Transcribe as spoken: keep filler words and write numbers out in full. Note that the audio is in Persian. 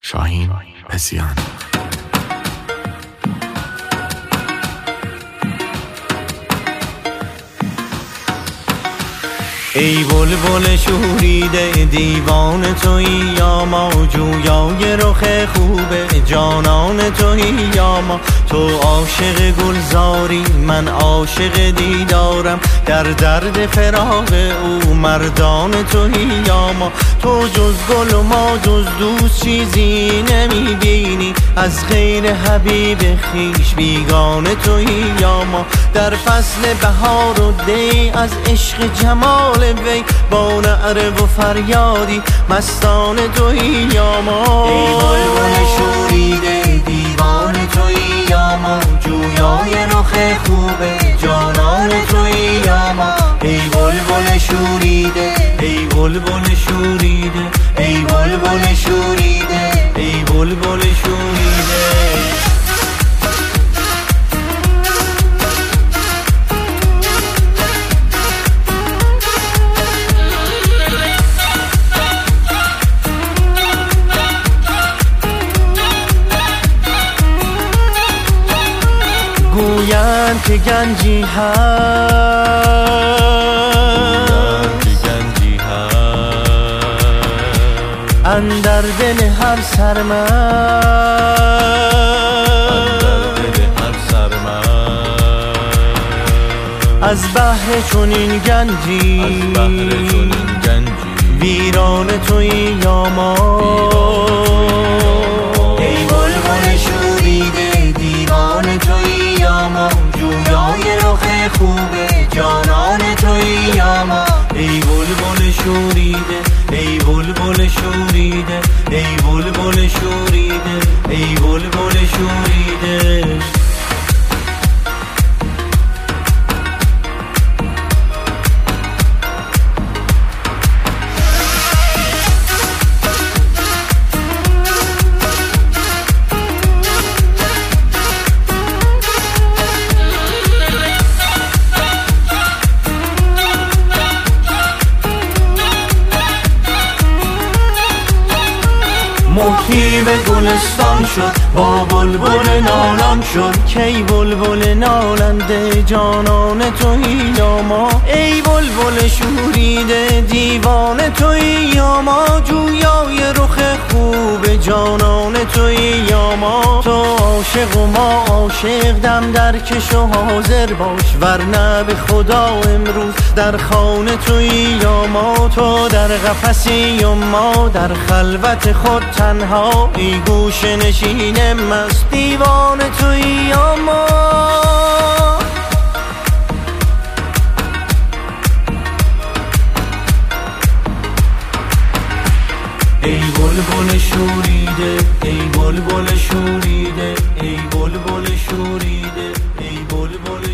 شاهین پسیان. ای بلبل شوریده دیوان تویی یا ما، جویای رخ خوب جانان تویی یا ما. تو عاشق گلزاری من عاشق دیدارم، در درد فراق او مردان تویی یا ما. تو جز گل و ما جز دوست چیزی نمیبینی، از غیر حبیب خیش بیگانه تویی یا ما. در فصل بهار و دی از عشق جمال وی، با نعره و فریادی مستان تویی یا ما. ای بلبل شوریده دیوان تویی یا ما، جویای رخ خوب جانان تویی یا ما. ای بلبل شوریده ای بلبل شوریده ای بلبل شوریده ای بلبل شوریده. گویند که گنجی هست اندر دل هر سرمست، از بحر چنین گنجی ویران تویی یا ما. ای بلبل شوریده دیوان تویی یا ما، جویای رخ خوب جانان تویی یا ما. ای بلبل شوریده ای بلبل شوریده ای بلبل شوریده ای بلبل شوریده. مقیم گلستان شد با بلبل نالان شد، کی بلبل نالنده جانان تویی یا ما. ای بلبل شوریده دیوان تویی یا ما، جویای رخ خوب جانان تویی یا ما. تو عاشق و ما عاشق، دم در کش و حاضر باش، ورنه به خدا امروز در خانه تویی یا ما. تو در قفسی و ما در خلوت خود تنها، ای گوش نشین مست دیوان تویی یا ما. ای بلبل شوریده ای بلبل شوریده ای بلبل شوریده ای بلبل